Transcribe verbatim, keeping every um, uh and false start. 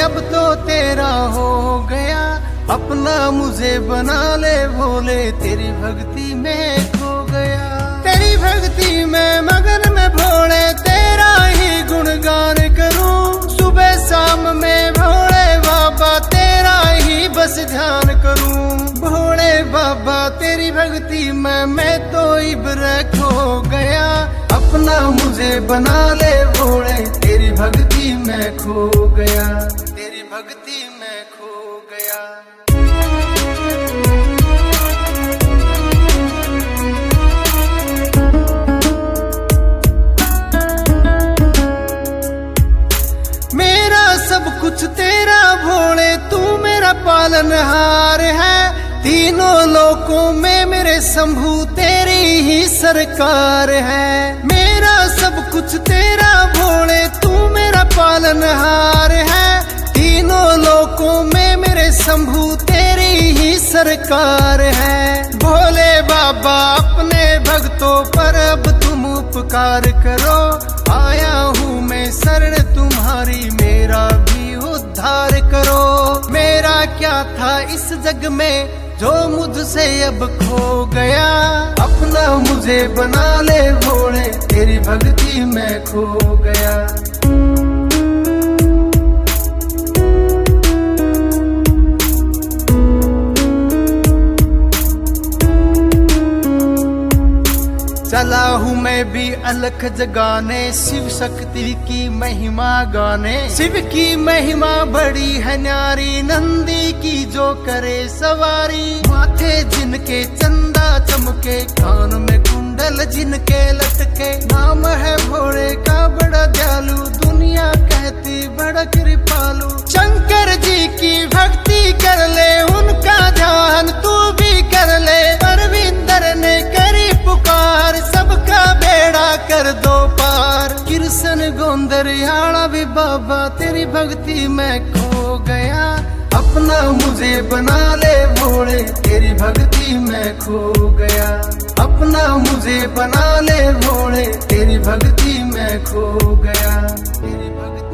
अब तो तेरा हो गया, अपना मुझे बना ले भोले, तेरी भक्ति में खो गया। तेरी भक्ति में मगन में भोले, तेरा ही गुणगान करूं, सुबह शाम में भोले बाबा तेरा ही बस ध्यान करूं। भोले बाबा तेरी भक्ति में मैं तो इब्र खो गया, अपना मुझे बना ले भोले, तेरी भक्ति में खो गया, तेरी भक्ति में खो गया। मेरा सब कुछ तेरा भोले, तू मेरा पालनहार है, तीनों लोकों में मेरे शंभू तेरी ही सरकार है। मेरा सब कुछ तेरा भोले, तू मेरा पालनहार है, तीनों लोकों में मेरे शंभू तेरी ही सरकार है। भोले बाबा अपने भक्तों पर अब तुम उपकार करो, आया हूँ मैं शरण तुम्हारी, मेरा भी उद्धार करो। मेरा क्या था इस जग में जो मुझसे अब खो गया, अपना मुझे बना ले भोले, तेरी भक्ति में खो गया। चला हूँ मैं भी अलख जगाने, शिव शक्ति की महिमा गाने। शिव की महिमा बड़ी है न्यारी, नंदी की जो करे सवारी। माथे जिनके चंदा चमके, कान में कुंडल जिनके लटके, नाम है भोले का बड़ा दयालु, दुनिया कहती बड़ा कृपालु। शंकर जी की भक्ति कर ले, उनका ध्यान तू भी कर ले, परविंदर ने करी पुकार, सबका बेड़ा कर दो पार। कृष्ण गोंदरियाड़ा भी बाबा तेरी भक्ति में खो गया, अपना मुझे बना ले भोले, तेरी भक्ति में खो गया। अपना मुझे बना ले भोले, तेरी भक्ति में खो गया, तेरी भक्ति